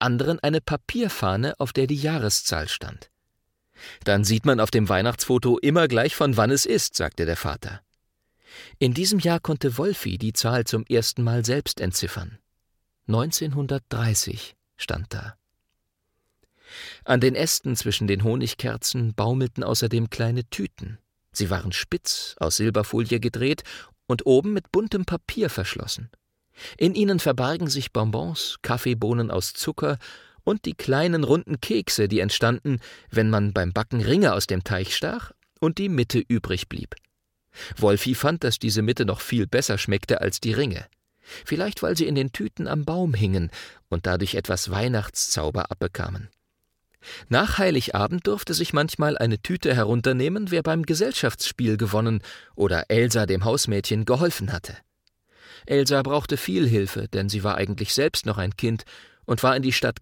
anderen eine Papierfahne, auf der die Jahreszahl stand. »Dann sieht man auf dem Weihnachtsfoto immer gleich, von wann es ist«, sagte der Vater. In diesem Jahr konnte Wolfi die Zahl zum ersten Mal selbst entziffern. 1930 stand da. An den Ästen zwischen den Honigkerzen baumelten außerdem kleine Tüten. Sie waren spitz, aus Silberfolie gedreht und oben mit buntem Papier verschlossen. In ihnen verbargen sich Bonbons, Kaffeebohnen aus Zucker und die kleinen runden Kekse, die entstanden, wenn man beim Backen Ringe aus dem Teig stach und die Mitte übrig blieb. Wolfi fand, dass diese Mitte noch viel besser schmeckte als die Ringe. Vielleicht, weil sie in den Tüten am Baum hingen und dadurch etwas Weihnachtszauber abbekamen. Nach Heiligabend durfte sich manchmal eine Tüte herunternehmen, wer beim Gesellschaftsspiel gewonnen oder Elsa dem Hausmädchen geholfen hatte. Elsa brauchte viel Hilfe, denn sie war eigentlich selbst noch ein Kind und war in die Stadt